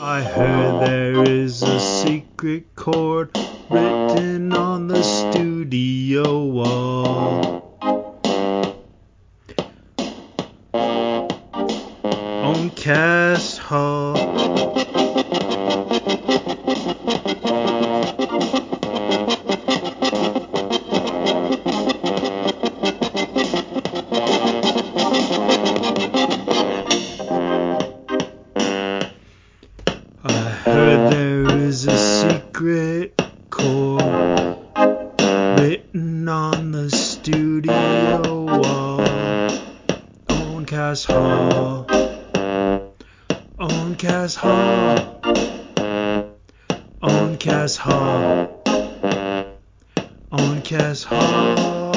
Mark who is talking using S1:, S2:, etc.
S1: I heard there is a secret chord written on the studio wall. On Cass Hall. I heard there is a secret chord written on the studio wall. On Cass Hall. On Cass Hall. On Cass Hall. On Cass Hall.